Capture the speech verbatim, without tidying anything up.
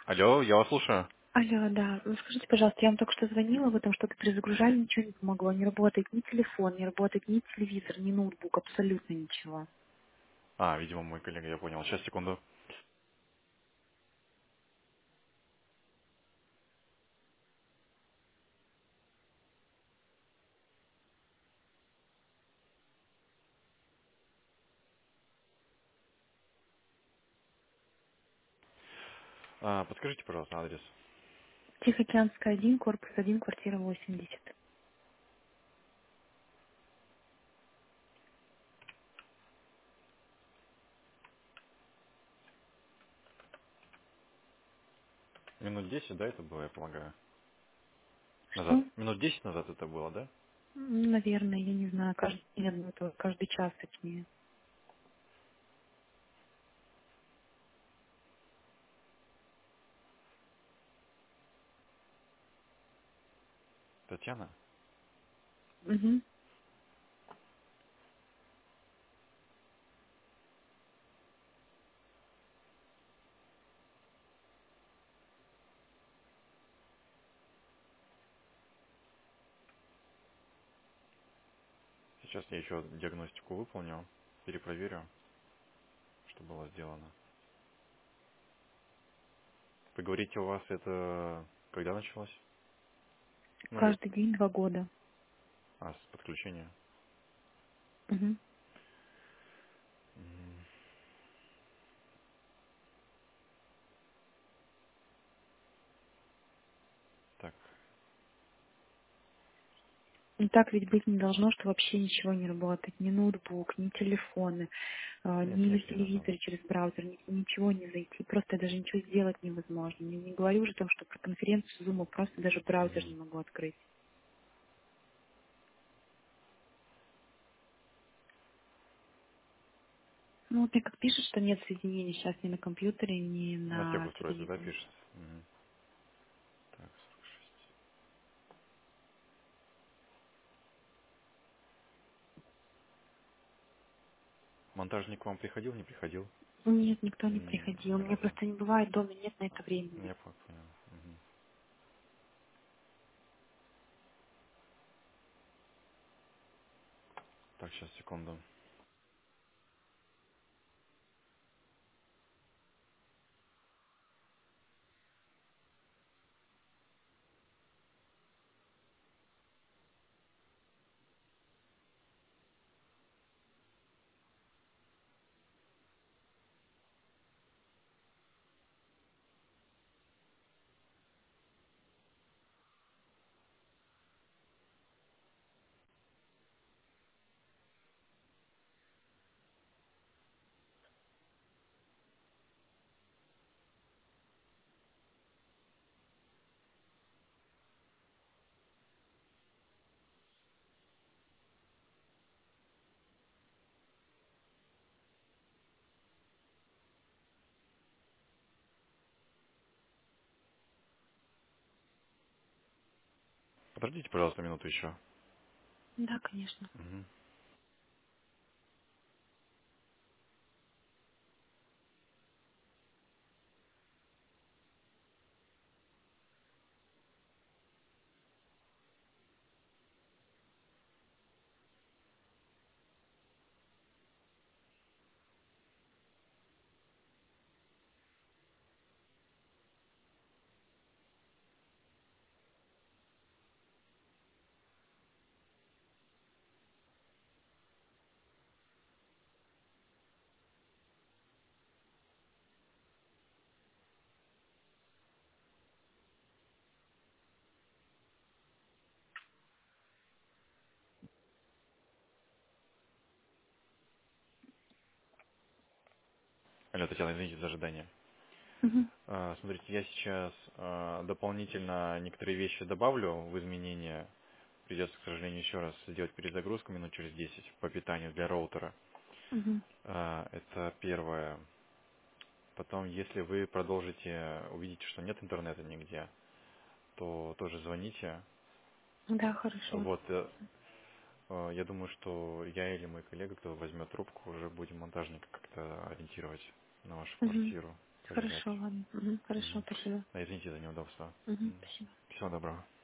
Алло, я вас слушаю. Алло, да. Ну, скажите, пожалуйста, я вам только что звонила, вы там что-то перезагружали, ничего не помогло. Не работает ни телефон, не работает ни телевизор, ни ноутбук, абсолютно ничего. А, видимо, мой коллега, я понял. Сейчас, секунду. А, подскажите, пожалуйста, адрес. Тихоокеанская один, корпус один, квартира восемьдесят. Минут десять, да, это было, я полагаю? Назад. Что? Минут десять назад это было, да? М, Наверное, я не знаю, каждый день одно и то же, каждый час точнее. Татьяна? Угу. Сейчас я еще диагностику выполню, перепроверю, что было сделано. Вы говорите, у вас это когда началось? Ну, или... Каждый день два года. А, с подключения. Угу. М, Так, И так ведь быть не должно, что вообще ничего не работает. Ни ноутбук, ни телефоны, а, нет, ни в конечно, не должно телевизоре быть. через браузер, ни- ничего не зайти. Просто даже ничего сделать невозможно. Я не говорю уже о том, что про конференцию Zoom просто даже браузер Мгм. не могу открыть. Ну, вот мне как пишет, что нет соединения сейчас ни на компьютере, ни На тех на устройствах, да, телевизоре. пишет? Мгм. Так, сорок шесть. Монтажник к вам приходил, не приходил? Нет, никто не М, приходил. Ни Мне разу. просто не бывает дома, нет на это времени. Я по- понял. Мгм. Так, сейчас, секунду. Подождите, пожалуйста, минуту еще. Да, конечно. Мгм. Алло, Татьяна, извините за ожидание. Мгм. А, Смотрите, я сейчас а, дополнительно некоторые вещи добавлю в изменения. Придется, к сожалению, еще раз сделать перезагрузку минут через десять по питанию для роутера. Мгм. А, Это первое. Потом, если вы продолжите, увидите, что нет интернета нигде, то тоже звоните. Да, хорошо. Вот, э, э, я думаю, что я или мой коллега, кто возьмет трубку, уже будем монтажника как-то ориентировать на вашу Мгм. квартиру. полежать. Хорошо, ладно. Мгм. Хорошо, Мгм. спасибо. Да, извините за неудобство. Мгм. М. Спасибо. Всего доброго.